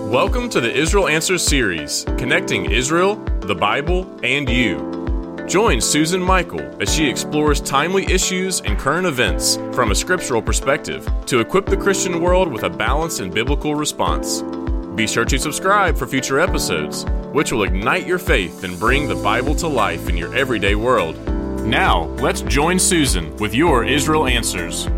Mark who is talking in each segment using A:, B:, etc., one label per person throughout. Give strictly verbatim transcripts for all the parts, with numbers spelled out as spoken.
A: Welcome to the Israel Answers series, connecting Israel, the Bible, and you. Join Susan Michael as she explores timely issues and current events from a scriptural perspective to equip the Christian world with a balanced and biblical response. Be sure to subscribe for future episodes, which will ignite your faith and bring the Bible to life in your everyday world. Now, let's join Susan with your Israel Answers.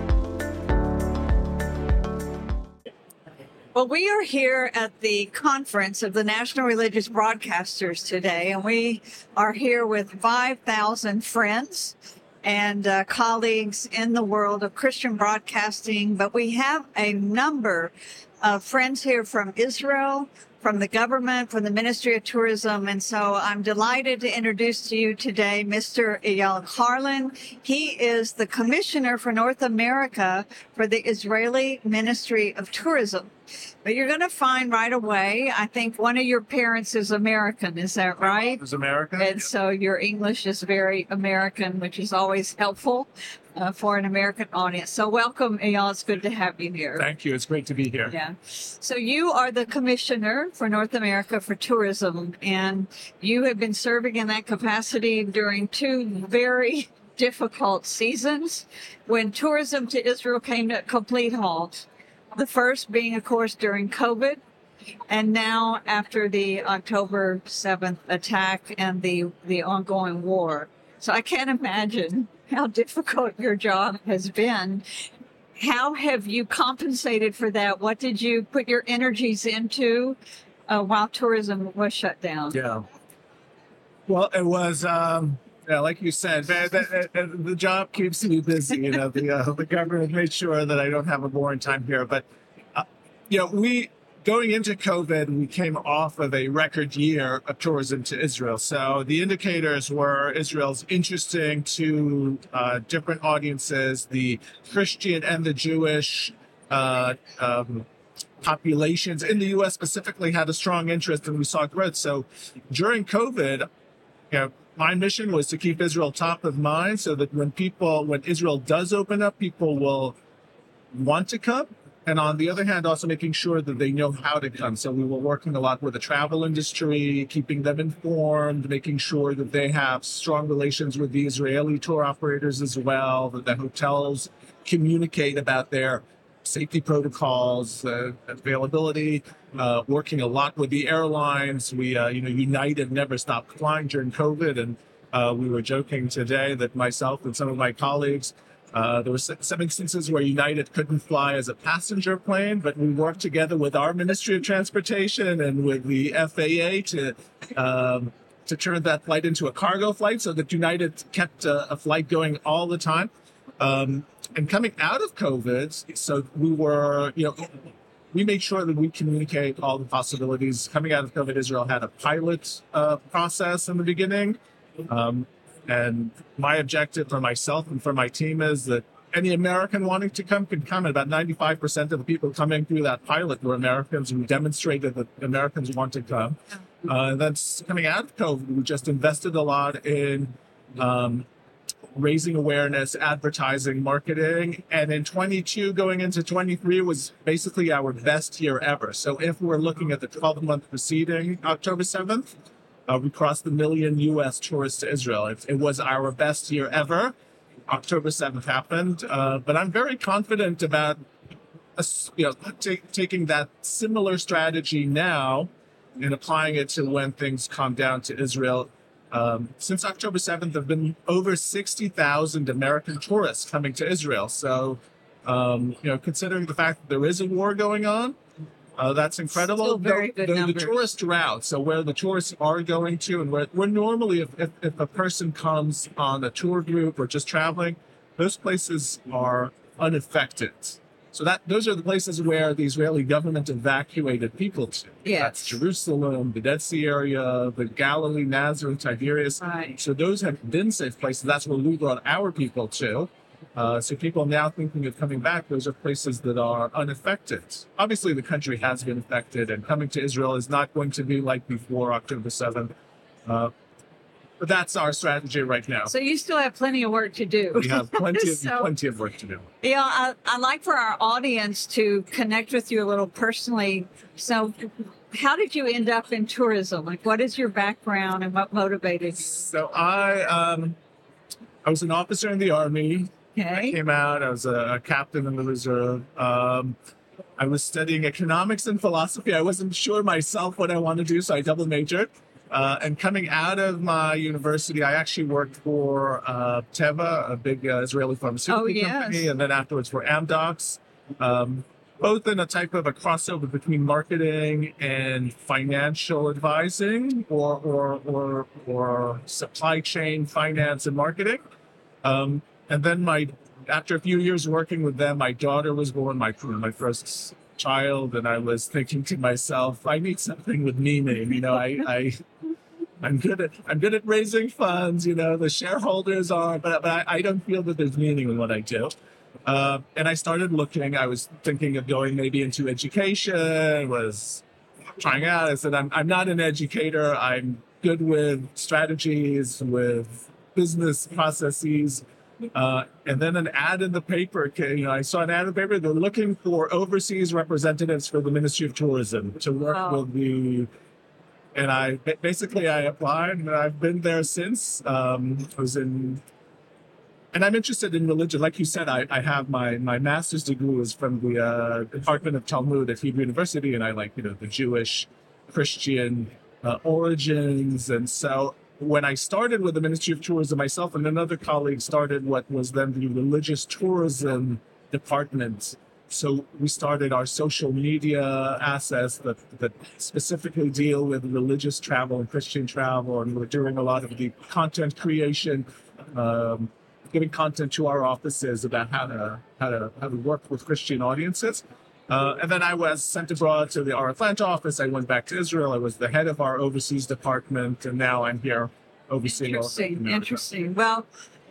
B: Well, we are here at the conference of the National Religious Broadcasters today, and we are here with five thousand friends and uh, colleagues in the world of Christian broadcasting. But we have a number of friends here from Israel, from the government, from the Ministry of Tourism. And so I'm delighted to introduce to you today Mister Eyal Harlan. He is the Commissioner for North America for the Israeli Ministry of Tourism. But you're going to find right away, I think one of your parents is American. Is that right?
C: Is American.
B: And so your English is very American, which is always helpful uh, for an American audience. So welcome, Eyal. It's good to have you here.
C: Thank you. It's great to be here.
B: Yeah. So you are the Commissioner for North America for Tourism, and you have been serving in that capacity during two very difficult seasons when tourism to Israel came to a complete halt. The first being, of course, during COVID, and now after the October seventh attack and the, the ongoing war. So I can't imagine how difficult your job has been. How have you compensated for that? What did you put your energies into uh, while tourism was shut down?
C: Yeah. Well, it was, um, yeah, like you said, man, the, the, the job keeps me busy. You know, the uh, the government made sure that I don't have a boring time here. But, uh, you know, we, going into COVID, we came off of a record year of tourism to Israel. So the indicators were Israel's interesting to uh, different audiences, the Christian and the Jewish uh, um, populations in the U S specifically had a strong interest, and we saw growth. So during COVID, you know, my mission was to keep Israel top of mind so that when people, when Israel does open up, people will want to come. And on the other hand, also making sure that they know how to come. So we were working a lot with the travel industry, keeping them informed, making sure that they have strong relations with the Israeli tour operators as well, that the hotels communicate about their safety protocols, uh, availability, uh, working a lot with the airlines. We, uh, you know, United never stopped flying during COVID. And uh, we were joking today that myself and some of my colleagues, uh, there were some instances where United couldn't fly as a passenger plane, but we worked together with our Ministry of Transportation and with the F A A to um, to turn that flight into a cargo flight so that United kept a, a flight going all the time. Um, and coming out of COVID, so we were, you know, we made sure that we communicate all the possibilities. Coming out of COVID, Israel had a pilot uh, process in the beginning. Um, and my objective for myself and for my team is that any American wanting to come can come. And about ninety-five percent of the people coming through that pilot were Americans who demonstrated that Americans want to come. Uh, and that's coming out of COVID. We just invested a lot in um, raising awareness, advertising, marketing. And in twenty-two going into twenty-three was basically our best year ever. So if we're looking at the twelve-month preceding October seventh, uh, we crossed the million U S tourists to Israel. It, it was our best year ever. October seventh happened. Uh, but I'm very confident about uh, you know, t- taking that similar strategy now and applying it to when things calm down to Israel. Um, since October seventh, there have been over sixty thousand American tourists coming to Israel. So, um, you know, considering the fact that there is a war going on, uh, that's incredible.
B: Still very good
C: the, the, the
B: numbers.
C: tourist route, so where the tourists are going to, and where, where normally if, if, if a person comes on a tour group or just traveling, those places are unaffected. So that those are the places where the Israeli government evacuated people to.
B: Yes.
C: That's Jerusalem, the Dead Sea area, the Galilee, Nazareth, Tiberias.
B: Right.
C: So those have been safe places. That's where we brought our people to. Uh, so people now thinking of coming back, those are places that are unaffected. Obviously, the country has been affected, and coming to Israel is not going to be like before October seventh. Uh, but that's our strategy right now.
B: So you still have plenty of work to do.
C: We have plenty of,
B: So-
C: plenty of work to do.
B: Yeah, I, I'd like for our audience to connect with you a little personally. So, how did you end up in tourism? Like, what is your background and what motivated you?
C: So I, um, I was an officer in the Army. I
B: Okay.
C: came out. I was a, a captain in the reserve. Um, I was studying economics and philosophy. I wasn't sure myself what I wanted to do, so I double majored. Uh, and coming out of my university, I actually worked for uh, Teva, a big uh, Israeli pharmaceutical
B: Oh, yes.
C: company, and then afterwards for Amdocs, um, both in a type of a crossover between marketing and financial advising, or or or, or supply chain finance and marketing. Um, and then my after a few years working with them, my daughter was born, my my first child, and I was thinking to myself, I need something with meaning. You know, I, I I'm good at I'm good at raising funds. You know, the shareholders are, but but I, I don't feel that there's meaning in what I do. Uh, and I started looking. I was thinking of going maybe into education. Was trying out. I said, I'm I'm not an educator. I'm good with strategies, with business processes. Uh, and then an ad in the paper came, you know, I saw an ad in the paper. They're looking for overseas representatives for the Ministry of Tourism to work
B: Wow.
C: with the, and I ba- basically I applied and I've been there since. Um, I was in, and I'm interested in religion. Like you said, I, I have my, my master's degree was from the uh, Department of Talmud at Hebrew University, and I like, you know, the Jewish, Christian uh, origins. And so when I started with the Ministry of Tourism, myself and another colleague started what was then the Religious Tourism Department. So we started our social media assets that, that specifically deal with religious travel and Christian travel, and we're doing a lot of the content creation, um, giving content to our offices about how to how to how to work with Christian audiences. Uh, and then I was sent abroad to the our Atlanta office. I went back to Israel. I was the head of our overseas department, and now I'm here overseeing all of
B: Interesting.
C: America.
B: Interesting. Well,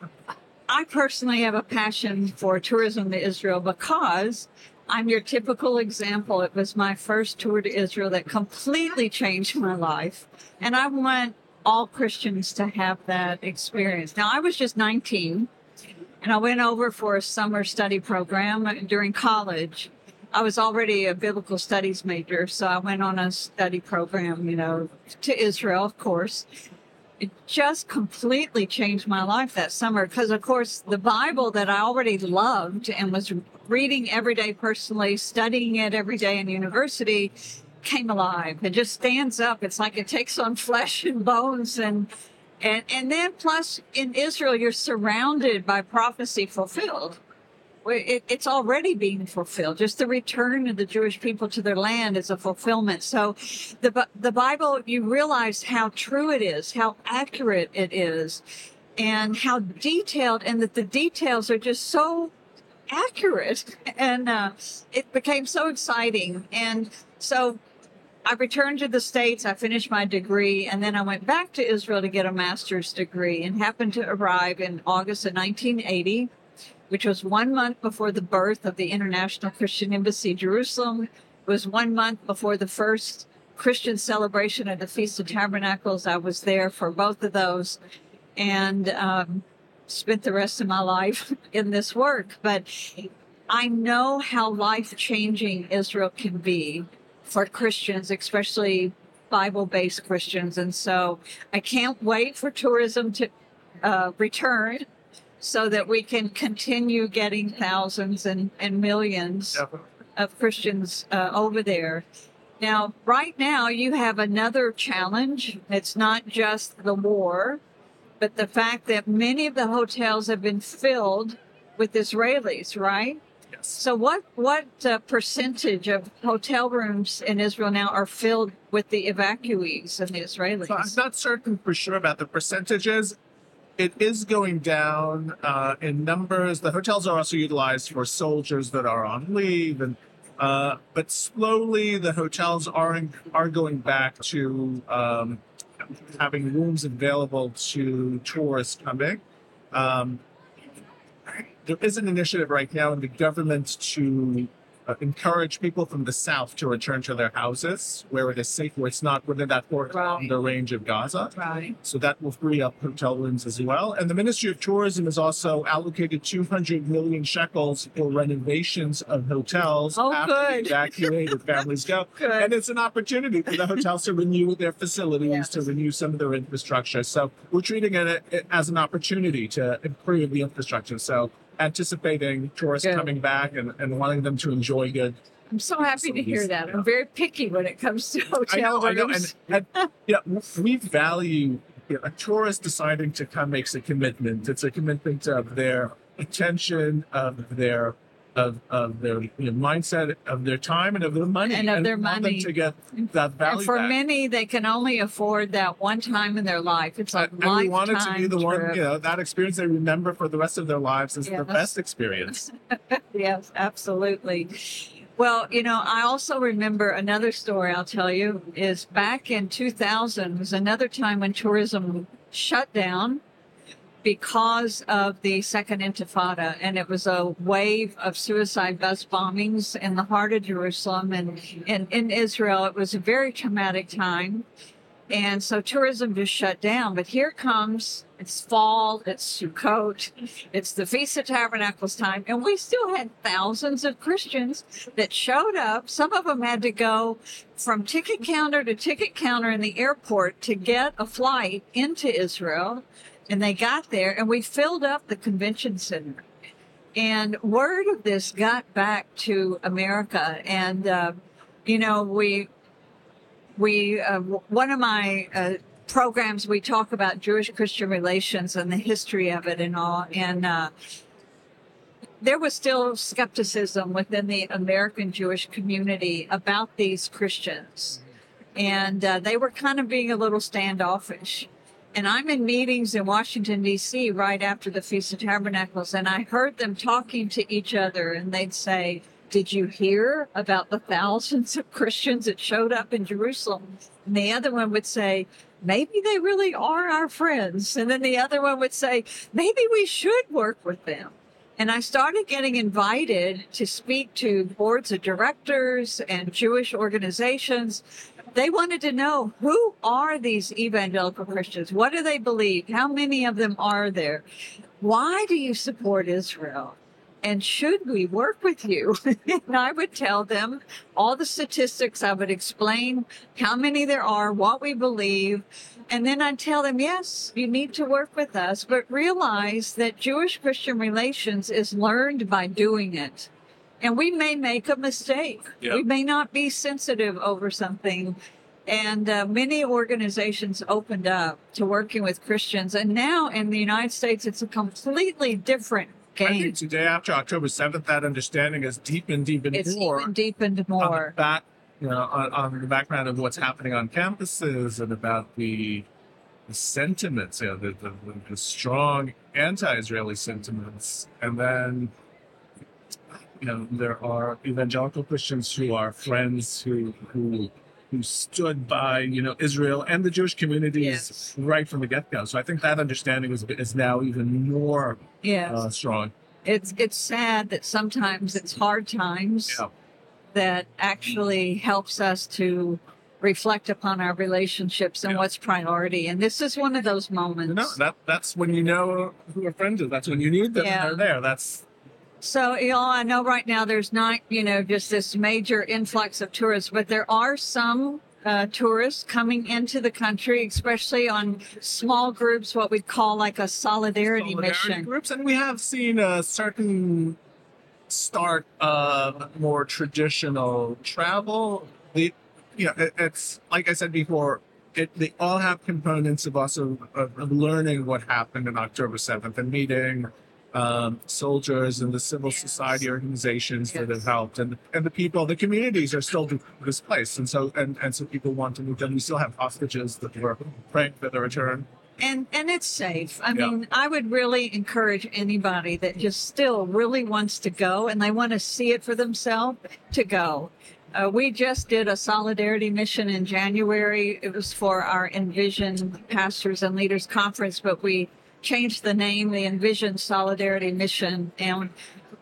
B: I personally have a passion for tourism to Israel because I'm your typical example. It was my first tour to Israel that completely changed my life. And I want all Christians to have that experience. Now, I was just nineteen, and I went over for a summer study program during college. I was already a biblical studies major, so I went on a study program, you know, to Israel, of course. It just completely changed my life that summer because, of course, the Bible that I already loved and was reading every day personally, studying it every day in university, came alive. It just stands up. It's like it takes on flesh and bones. And, and, and then plus in Israel, you're surrounded by prophecy fulfilled. It, it's already being fulfilled. Just the return of the Jewish people to their land is a fulfillment. So the the Bible, you realize how true it is, how accurate it is, and how detailed, and that the details are just so accurate. And uh, it became so exciting. And so I returned to the States, I finished my degree, and then I went back to Israel to get a master's degree and happened to arrive in August of nineteen eighty. Which was one month before the birth of the International Christian Embassy, Jerusalem. It was one month before the first Christian celebration of the Feast of Tabernacles. I was there for both of those and um, spent the rest of my life in this work. But I know how life-changing Israel can be for Christians, especially Bible-based Christians. And so I can't wait for tourism to uh, return, so that we can continue getting thousands and, and millions of Christians uh, over there. Now, right now, you have another challenge. It's not just the war, but the fact that many of the hotels have been filled with Israelis, right?
C: Yes.
B: So what, what uh, percentage of hotel rooms in Israel now are filled with the evacuees and the Israelis?
C: So I'm not certain for sure about the percentages. It is going down uh, in numbers. The hotels are also utilized for soldiers that are on leave, and uh, but slowly the hotels are are going back to um, having rooms available to tourists coming. Um, there is an initiative right now in the government to uh, encourage people from the south to return to their houses where it is safe, where it's not within that four kilometer range of Gaza.
B: Right.
C: So that will free up hotel rooms as well. And the Ministry of Tourism has also allocated two hundred million shekels for renovations of hotels
B: Oh,
C: after
B: good.
C: the evacuated families go.
B: Good.
C: And it's an opportunity for the hotels to renew their facilities,
B: Yes.
C: to renew some of their infrastructure. So we're treating it as an opportunity to improve the infrastructure. So anticipating tourists
B: Good.
C: coming back and, and wanting them to enjoy good.
B: I'm so happy to hear that. I'm very picky when it comes to hotel
C: I know, I know.
B: rooms.
C: And, and yeah, we value, you know, a tourist deciding to come makes a commitment. It's a commitment of their attention, of their of of their you know, mindset, of their time, and of their money,
B: And of their
C: we want
B: money.
C: them to get that value
B: And for
C: back.
B: many, they can only afford that one time in their life. It's a
C: and we want it to be
B: lifetime
C: the one,
B: trip.
C: you know, that experience they remember for the rest of their lives is the
B: Yes.
C: best experience.
B: Yes, absolutely. Well, you know, I also remember another story I'll tell you is back in two thousand was another time when tourism shut down because of the Second Intifada. And it was a wave of suicide bus bombings in the heart of Jerusalem and in, in Israel. It was a very traumatic time. And so tourism just shut down. But here comes, it's fall, it's Sukkot, it's the Feast of Tabernacles time, and we still had thousands of Christians that showed up. Some of them had to go from ticket counter to ticket counter in the airport to get a flight into Israel. And they got there, and we filled up the convention center. And word of this got back to America. And, uh, you know, we... We uh, one of my uh, programs, we talk about Jewish-Christian relations and the history of it and all. And uh, there was still skepticism within the American Jewish community about these Christians. And uh, they were kind of being a little standoffish. And I'm in meetings in Washington, D C right after the Feast of Tabernacles, and I heard them talking to each other, and they'd say, "Did you hear about the thousands of Christians that showed up in Jerusalem?" And the other one would say, "Maybe they really are our friends." And then the other one would say, "Maybe we should work with them." And I started getting invited to speak to boards of directors and Jewish organizations. They wanted to know, who are these evangelical Christians? What do they believe? How many of them are there? Why do you support Israel? And should we work with you? And I would tell them all the statistics. I would explain how many there are, what we believe. And then I'd tell them, yes, you need to work with us, but realize that Jewish-Christian relations is learned by doing it. And we may make a mistake.
C: Yeah.
B: We may not be sensitive over something. And uh, many organizations opened up to working with Christians. And now in the United States, it's a completely different
C: I
B: game.
C: think today, after October seventh, that understanding has deepened even
B: It's
C: more.
B: even deepened
C: on the
B: more.
C: back, you know, on, on the background of what's happening on campuses and about the, the sentiments, you know, the, the, the strong anti-Israeli sentiments, and then, you know, there are evangelical Christians who are friends who who who stood by, you know, Israel and the Jewish communities
B: Yes.
C: right from the get-go. So I think that understanding is is now even more
B: Yes.
C: uh, strong.
B: It's it's sad that sometimes it's hard times
C: Yeah.
B: that actually helps us to reflect upon our relationships and
C: Yeah.
B: what's priority. And this is one of those moments.
C: You know, that that's when you know who a friend is. That's when you need them.
B: Yeah.
C: And they're there. That's
B: So, you know, I know right now there's not, you know, just this major influx of tourists, but there are some uh, tourists coming into the country, especially on small groups, what we'd call like a solidarity,
C: solidarity
B: mission.
C: groups, and we have seen a certain start of more traditional travel. The, you know, it, it's like I said before. It, they all have components of also of, of learning what happened on October seventh and meeting um, soldiers and the civil
B: Yes.
C: society organizations that
B: Yes.
C: have helped, and and the people, the communities are still displaced, and so and, and so people want to move them. We still have hostages that we're praying for their return.
B: And and it's safe. I
C: Yeah.
B: mean, I would really encourage anybody that just still really wants to go and they want to see it for themselves to go. Uh, we just did a solidarity mission in January. It was for our Envision Pastors and Leaders Conference, but we changed the name, the Envision Solidarity Mission. And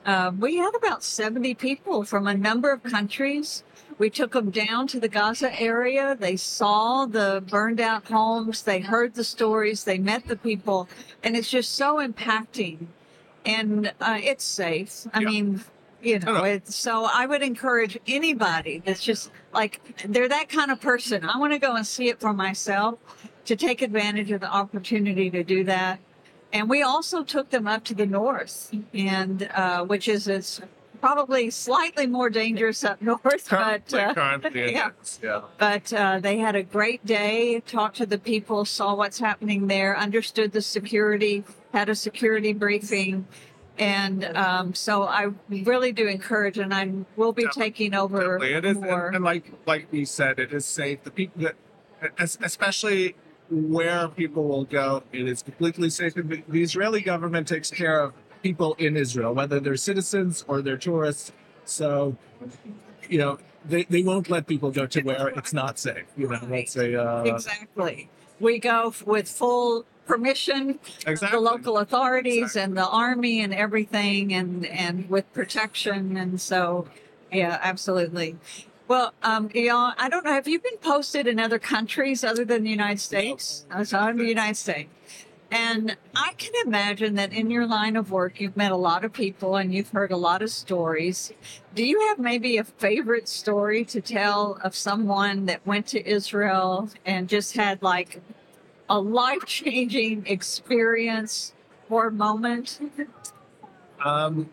B: uh, we had about seventy people from a number of countries. We took them down to the Gaza area. They saw the burned out homes. They heard the stories. They met the people. And it's just so impacting. And uh, it's safe. I
C: Yeah.
B: mean, you know,
C: Oh, no.
B: it's, so I would encourage anybody that's just like, they're that kind of person. I want to go and see it for myself, to take advantage of the opportunity to do that. And we also took them up to the north, and uh, which is it's probably slightly more dangerous up north, but
C: Currently,
B: uh,
C: currently it
B: yeah.
C: is, yeah.
B: but uh, they had a great day, talked to the people, saw what's happening there, understood the security, had a security briefing. And um, so I really do encourage, and I will be
C: Definitely,
B: taking over
C: Definitely. It is,
B: more.
C: and, and like like we said, it is safe. The people that, es- especially where people will go, it is completely safe. The the Israeli government takes care of people in Israel, whether they're citizens or they're tourists. So, you know, they, they won't let people go to where it's not safe. You know, that's a uh,
B: Exactly. We go f- with full permission of
C: exactly
B: the local authorities
C: Exactly.
B: and the army and everything, and and with protection. And so, yeah, absolutely. Well, um, y'all, I don't know. Have you been posted in other countries other than the United States? I was in the United States. And I can imagine that in your line of work, you've met a lot of people and you've heard a lot of stories. Do you have maybe a favorite story to tell of someone that went to Israel and just had like a life-changing experience or moment?
C: Um,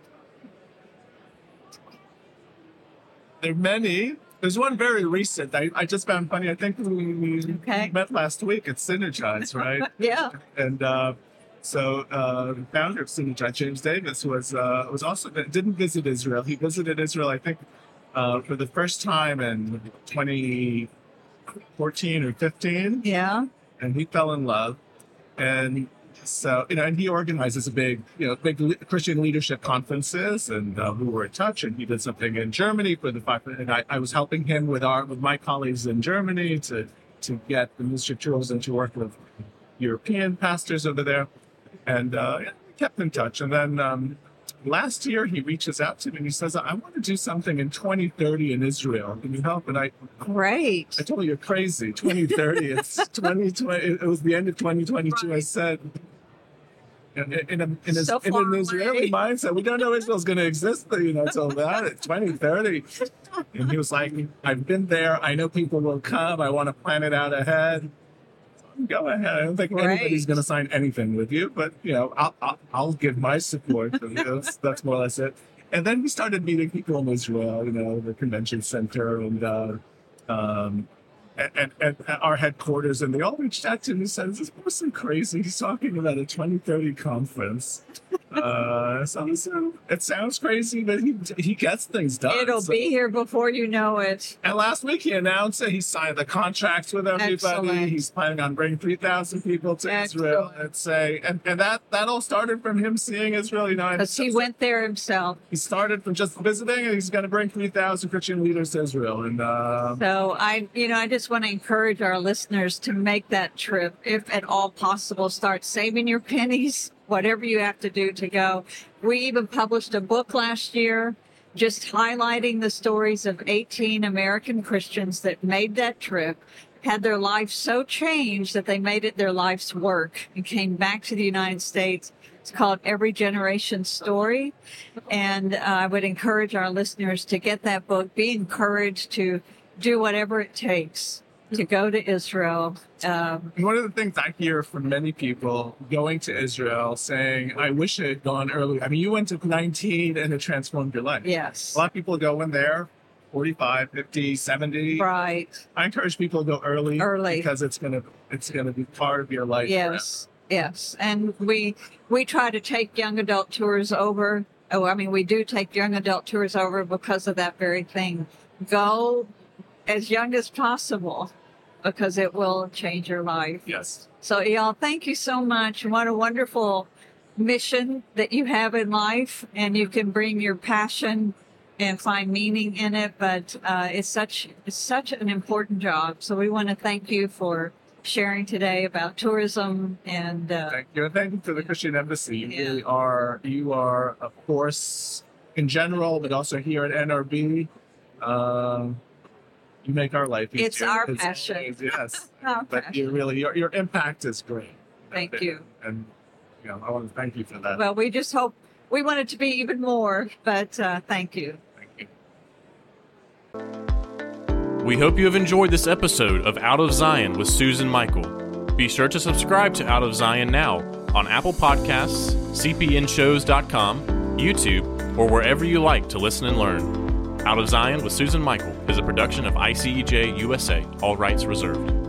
C: there are many. There's one very recent. I, I just found funny. I think we, we
B: Okay.
C: met last week at Synergize, right?
B: Yeah.
C: And uh, so uh, the founder of Synergize, James Davis, was uh, was also didn't visit Israel. He visited Israel, I think, uh, for the first time in twenty fourteen or fifteen,
B: Yeah.
C: and he fell in love. And so, you know, and he organizes a big, you know, big le- Christian leadership conferences, and uh, we were in touch. And he did something in Germany for the five. And I, I was helping him with our with my colleagues in Germany to to get the Ministry of Tourism to work with European pastors over there, and uh, yeah, we kept in touch. And then um, last year, he reaches out to me and he says, "I want to do something in twenty thirty in Israel. Can you help?" And I,
B: Great.
C: I told her, "You're crazy. twenty thirty. It's twenty twenty. It was the end of twenty twenty-two." I
B: Right.
C: said, in, in, a, in, a,
B: So
C: in
B: far
C: an Israeli
B: away.
C: mindset, we don't know Israel's going to exist, you know, till that, at twenty thirty. And he was like, "I've been there. I know people will come. I want to plan it out ahead. Go ahead. I don't think anybody's
B: Great.
C: going to sign anything with you, but, you know, I'll, I'll, I'll give my support." And that's, that's more or less it. And then we started meeting people in Israel, you know, the convention center and, uh, um, and, and, and our headquarters, and they all reached out to me and said, "Is this person crazy? He's talking about a twenty thirty conference." Uh, so I said, "It sounds crazy, but he he gets things done."
B: It'll
C: So-
B: be here before you know it.
C: and last week he announced that he signed the contracts with everybody.
B: Excellent.
C: He's planning on bringing three thousand people to Israel.
B: Excellent.
C: And say, and, and that, that all started from him seeing Israel. You know, and
B: Because he went there himself.
C: he started from just visiting, and he's going to bring three thousand Christian leaders to Israel. And uh,
B: So I, you know, I just want to encourage our listeners to make that trip, if at all possible. Start saving your pennies, whatever you have to do to go. We even published a book last year, just highlighting the stories of eighteen American Christians that made that trip, had their life so changed that they made it their life's work and came back to the United States. It's called Every Generation Story. And uh, I would encourage our listeners to get that book, be encouraged to do whatever it takes to go to Israel. Um,
C: And one of the things I hear from many people going to Israel saying, "I wish I had gone earlier." I mean, you went to nineteen and it transformed your life.
B: yes.
C: A lot of people go in there forty-five, fifty, seventy.
B: Right.
C: I encourage people to go early,
B: Early.
C: because it's gonna it's gonna be part of your life.
B: Yes. Yes. And we we try to take young adult tours over. Oh, I mean, we do take young adult tours over because of that very thing. Go as young as possible, because it will change your life.
C: forever. Yes.
B: So, y'all, thank you so much. What a wonderful mission that you have in life, and you can bring your passion and find meaning in it. But uh, it's such it's such an important job. So we want to thank you for sharing today about tourism and uh,
C: Thank you, and thank you to the Christian Embassy. You
B: Yeah.
C: really are you are a force in general, but also here at N R B. Um, you make our life easier.
B: It's our passion.
C: Always, yes.
B: Our
C: But
B: passion.
C: you really, your, your impact is great.
B: Thank
C: and,
B: you.
C: And, you know, I want to thank you for that.
B: Well, we just hope we want it to be even more, but uh, thank you.
C: Thank you.
A: We hope you have enjoyed this episode of Out of Zion with Susan Michael. Be sure to subscribe to Out of Zion now on Apple Podcasts, c p n shows dot com, YouTube, or wherever you like to listen and learn. Out of Zion with Susan Michael is a production of I C E J U S A, all rights reserved.